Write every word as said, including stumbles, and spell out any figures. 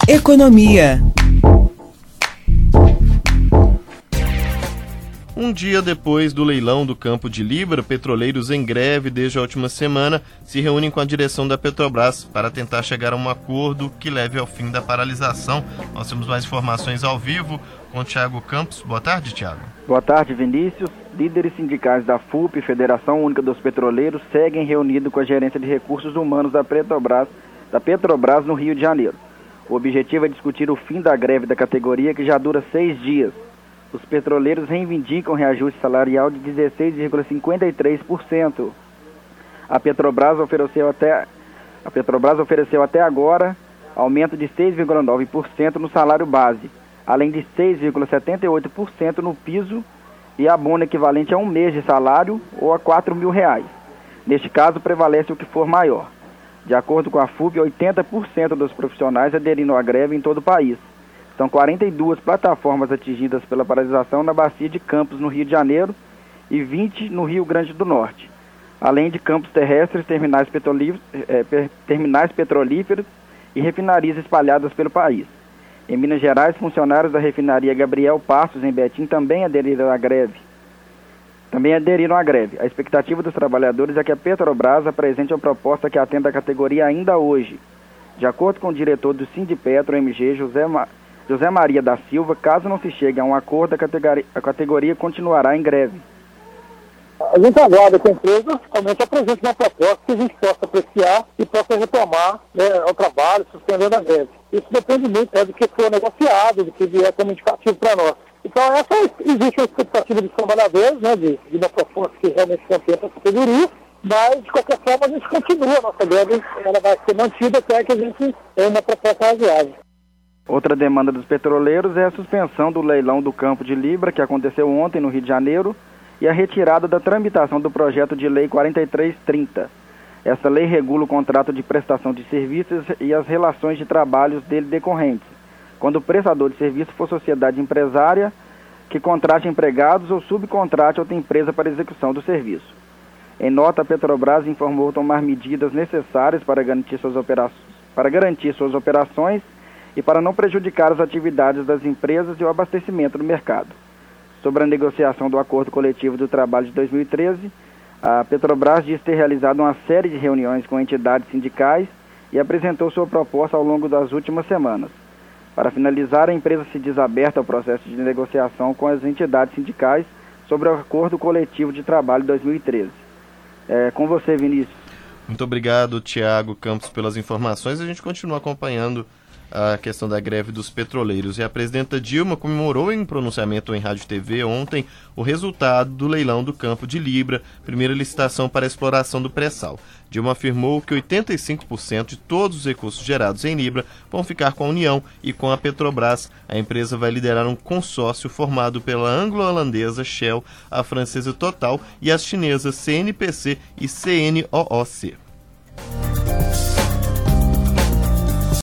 Economia. Um dia depois do leilão do Campo de Libra, petroleiros em greve desde a última semana se reúnem com a direção da Petrobras para tentar chegar a um acordo que leve ao fim da paralisação. Nós temos mais informações ao vivo com o Thiago Campos. Boa tarde, Thiago. Boa tarde, Vinícius. Líderes sindicais da F U P, Federação Única dos Petroleiros, seguem reunidos com a Gerência de Recursos Humanos da Petrobras, da Petrobras no Rio de Janeiro. O objetivo é discutir o fim da greve da categoria, que já dura seis dias. Os petroleiros reivindicam reajuste salarial de dezesseis vírgula cinquenta e três por cento. A Petrobras ofereceu até, a Petrobras ofereceu até agora aumento de seis vírgula nove por cento no salário base, além de seis vírgula setenta e oito por cento no piso e abono equivalente a um mês de salário ou a quatro mil reais. Neste caso, prevalece o que for maior. De acordo com a F U P, oitenta por cento dos profissionais aderiram à greve em todo o país. São quarenta e duas plataformas atingidas pela paralisação na Bacia de Campos, no Rio de Janeiro, e vinte no Rio Grande do Norte, além de campos terrestres, terminais petrolíferos, eh, terminais petrolíferos e refinarias espalhadas pelo país. Em Minas Gerais, funcionários da refinaria Gabriel Passos, em Betim, também aderiram à greve. Também aderiram à greve. A expectativa dos trabalhadores é que a Petrobras apresente uma proposta que atenda a categoria ainda hoje. De acordo com o diretor do Sindipetro M G, José Ma... José Maria da Silva, caso não se chegue a um acordo, a categoria, a categoria continuará em greve. A gente aguarda que a empresa realmente apresente uma proposta que a gente possa apreciar e possa retomar, né, o trabalho, suspendendo a greve. Isso depende muito, né, do que for negociado, do que vier como indicativo para nós. Então, essa existe uma expectativa dos trabalhadores, né, de, de uma proposta que realmente contempla a categoria, mas, de qualquer forma, a gente continua a nossa greve, ela vai ser mantida até que a gente tenha uma proposta razoável. Outra demanda dos petroleiros é a suspensão do leilão do Campo de Libra, que aconteceu ontem no Rio de Janeiro, e a retirada da tramitação do projeto de lei quarenta e três trinta. Essa lei regula o contrato de prestação de serviços e as relações de trabalhos dele decorrentes, quando o prestador de serviço for sociedade empresária que contrate empregados ou subcontrate outra empresa para execução do serviço. Em nota, a Petrobras informou tomar medidas necessárias para garantir suas operações, para garantir suas operações e para não prejudicar as atividades das empresas e o abastecimento do mercado. Sobre a negociação do Acordo Coletivo do Trabalho de dois mil e treze, a Petrobras diz ter realizado uma série de reuniões com entidades sindicais e apresentou sua proposta ao longo das últimas semanas. Para finalizar, a empresa se diz aberta ao processo de negociação com as entidades sindicais sobre o Acordo Coletivo de Trabalho de dois mil e treze. É com você, Vinícius. Muito obrigado, Thiago Campos, pelas informações. A gente continua acompanhando a questão da greve dos petroleiros. E a presidenta Dilma comemorou em pronunciamento em Rádio e T V ontem o resultado do leilão do Campo de Libra, primeira licitação para a exploração do pré-sal. Dilma afirmou que oitenta e cinco por cento de todos os recursos gerados em Libra vão ficar com a União e com a Petrobras. A empresa vai liderar um consórcio formado pela anglo-holandesa Shell, a francesa Total e as chinesas C N P C e C N O O C.